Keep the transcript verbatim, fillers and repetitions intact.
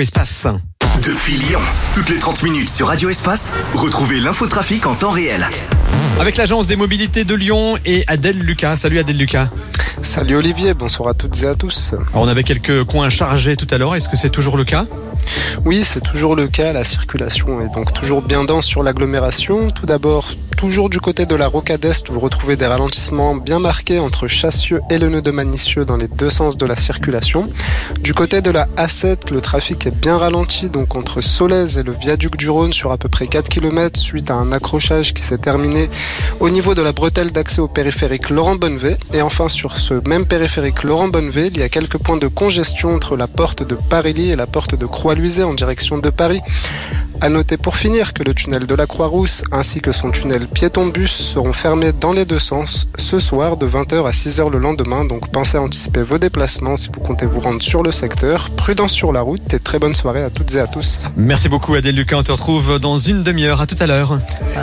Espace. Depuis Lyon, toutes les trente minutes sur Radio Espace, retrouvez l'infotrafic en temps réel. Avec l'agence des mobilités de Lyon et Adèle Lucas. Salut Adèle Lucas. Salut Olivier, bonsoir à toutes et à tous. Alors on avait quelques coins chargés tout à l'heure, est-ce que c'est toujours le cas ? Oui, c'est toujours le cas, la circulation est donc toujours bien dense sur l'agglomération. Tout d'abord, toujours du côté de la Rocade Est, vous retrouvez des ralentissements bien marqués entre Chassieux et le nœud de Manicieux dans les deux sens de la circulation. Du côté de la A sept, le trafic est bien ralenti, donc entre Solèze et le viaduc du Rhône sur à peu près quatre kilomètres suite à un accrochage qui s'est terminé au niveau de la bretelle d'accès au périphérique Laurent-Bonnevet. Et enfin, sur ce même périphérique Laurent-Bonnevet, il y a quelques points de congestion entre la porte de Parilly et la porte de Croix-Luisée en direction de Paris. À noter pour finir que le tunnel de la Croix-Rousse ainsi que son tunnel piéton-bus seront fermés dans les deux sens ce soir de vingt heures à six heures le lendemain. Donc pensez à anticiper vos déplacements si vous comptez vous rendre sur le secteur. Prudence sur la route et très bonne soirée à toutes et à tous. Merci beaucoup Adèle Lucas, on te retrouve dans une demi-heure. À tout à l'heure.